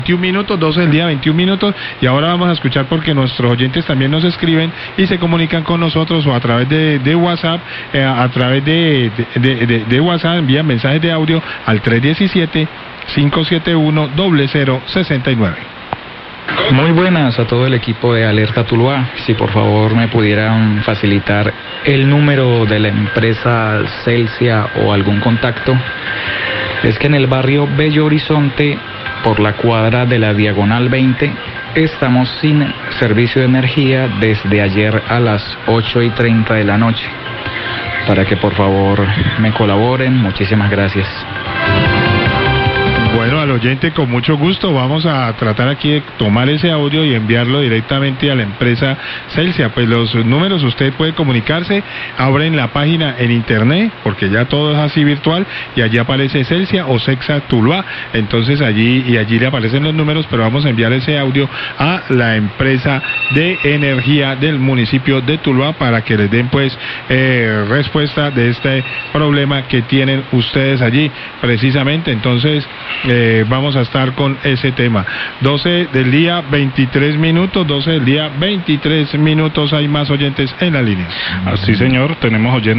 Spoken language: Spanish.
21 minutos, 12 del día, 21 minutos, y ahora vamos a escuchar porque nuestros oyentes también nos escriben y se comunican con nosotros o a través de WhatsApp, a través de WhatsApp envían mensajes de audio al 317-571-0069. Muy buenas a todo el equipo de Alerta Tuluá. Si por favor me pudieran facilitar el número de la empresa Celsia o algún contacto. Es que en el barrio Bello Horizonte, por la cuadra de la Diagonal 20, estamos sin servicio de energía desde ayer a las 8:30 de la noche. Para que por favor me colaboren, muchísimas gracias. Bueno, al oyente con mucho gusto vamos a tratar aquí de tomar ese audio y enviarlo directamente a la empresa Celsia. Pues los números usted puede comunicarse, abren la página en internet, porque ya todo es así virtual, y allí aparece Celsia o Cexa Tuluá. Entonces allí le aparecen los números, pero vamos a enviar ese audio a la empresa de energía del municipio de Tuluá para que les den pues respuesta de este problema que tienen ustedes allí precisamente. Entonces vamos a estar con ese tema. 12 del día, 23 minutos, 12 del día, 23 minutos. Hay más oyentes en la línea. Así, señor, tenemos oyentes.